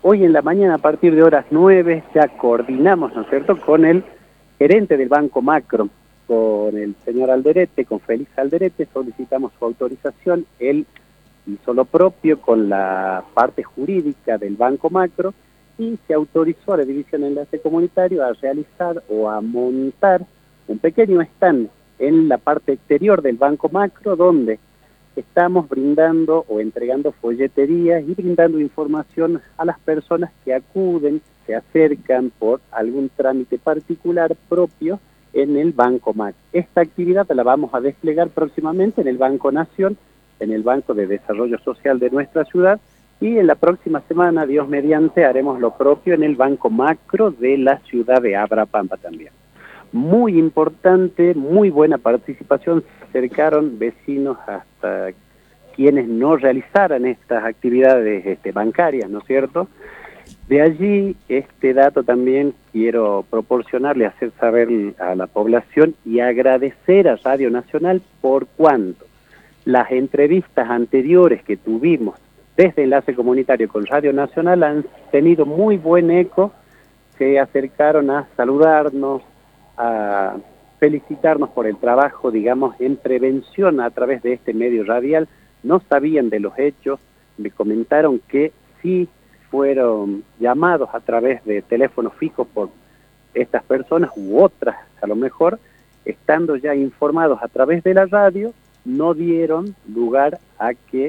hoy en la mañana a partir de horas 9 ya coordinamos, ¿no es cierto?, con el gerente del Banco Macro, con el señor Alderete, con Félix Alderete, solicitamos su autorización. Él hizo lo propio con la parte jurídica del Banco Macro y se autorizó a la División de Enlace Comunitario a realizar o a montar un pequeño stand en la parte exterior del Banco Macro, donde estamos brindando o entregando folleterías y brindando información a las personas que acuden, se acercan por algún trámite particular propio en el Banco Macro. Esta actividad la vamos a desplegar próximamente en el Banco Nación, en el Banco de Desarrollo Social de nuestra ciudad, y en la próxima semana, Dios mediante, haremos lo propio en el Banco Macro de la ciudad de Abrapampa también. Muy importante, muy buena participación, se acercaron vecinos hasta quienes no realizaran estas actividades bancarias, ¿no es cierto? De allí, este dato también quiero proporcionarle, hacer saber a la población y agradecer a Radio Nacional por cuanto las entrevistas anteriores que tuvimos desde Enlace Comunitario con Radio Nacional han tenido muy buen eco, se acercaron a saludarnos, a felicitarnos por el trabajo, digamos, en prevención a través de este medio radial. No sabían de los hechos, me comentaron que sí fueron llamados a través de teléfonos fijos por estas personas u otras, a lo mejor, estando ya informados a través de la radio, no dieron lugar a que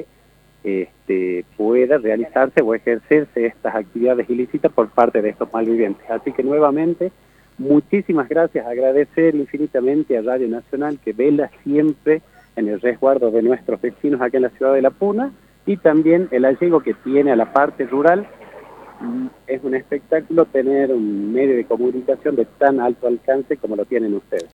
pueda realizarse o ejercerse estas actividades ilícitas por parte de estos malvivientes. Así que nuevamente, muchísimas gracias, agradecer infinitamente a Radio Nacional que vela siempre en el resguardo de nuestros vecinos acá en la ciudad de La Puna y también el allego que tiene a la parte rural. Es un espectáculo tener un medio de comunicación de tan alto alcance como lo tienen ustedes.